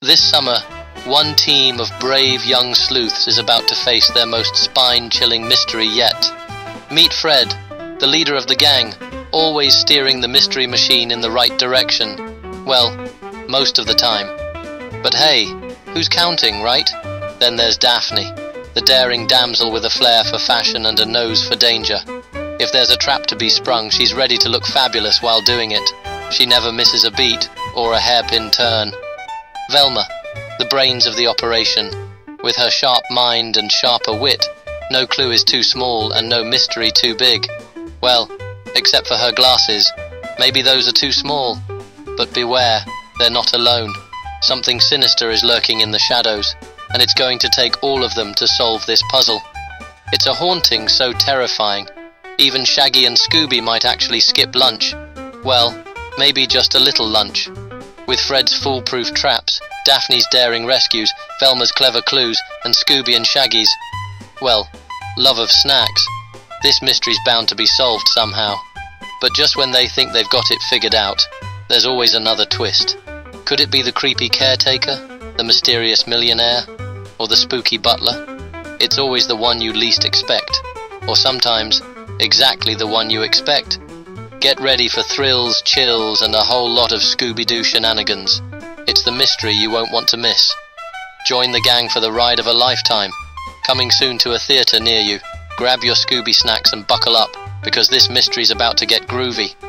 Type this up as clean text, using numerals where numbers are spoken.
This summer, one team of brave young sleuths is about to face their most spine-chilling mystery yet. Meet Fred, the leader of the gang, always steering the mystery machine in the right direction. Well, most of the time. But hey, who's counting, right? Then there's Daphne, the daring damsel with a flair for fashion and a nose for danger. If there's a trap to be sprung, she's ready to look fabulous while doing it. She never misses a beat or a hairpin turn. Velma, the brains of the operation. With her sharp mind and sharper wit, no clue is too small and no mystery too big. Well, except for her glasses. Maybe those are too small. But beware, they're not alone. Something sinister is lurking in the shadows, and it's going to take all of them to solve this puzzle. It's a haunting so terrifying. Even Shaggy and Scooby might actually skip lunch. Well, maybe just a little lunch. With Fred's foolproof traps, Daphne's daring rescues, Velma's clever clues, and Scooby and Shaggy's, well, love of snacks, this mystery's bound to be solved somehow. But just when they think they've got it figured out, there's always another twist. Could it be the creepy caretaker, the mysterious millionaire, or the spooky butler? It's always the one you least expect, or sometimes exactly the one you expect. Get ready for thrills, chills, and a whole lot of Scooby-Doo shenanigans. It's the mystery you won't want to miss. Join the gang for the ride of a lifetime. Coming soon to a theatre near you. Grab your Scooby snacks and buckle up, because this mystery's about to get groovy.